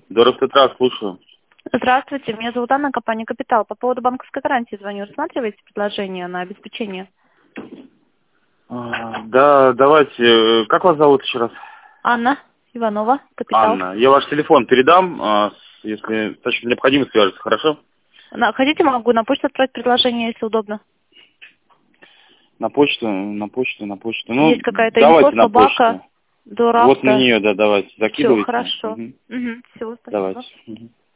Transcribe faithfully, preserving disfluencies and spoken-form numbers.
Добрый утро, слушаю. Здравствуйте, меня зовут Анна, компания «Капитал». По поводу банковской гарантии звоню. Рассматриваете предложение на обеспечение? А, да, давайте. Как вас зовут еще раз? Анна Иванова, «Капитал». Анна. Я ваш телефон передам, а, с- если точно необходимо свяжется, хорошо? На- Хотите, могу на почту отправить предложение, если удобно. На почту, на почту, на почту. Ну, Есть какая-то инфо, давайте на собака, почту. до Вот на рафта. нее, да, давайте, Все, закидывайте. хорошо. Мгм. Угу, все, спасибо. Давайте. Мгм.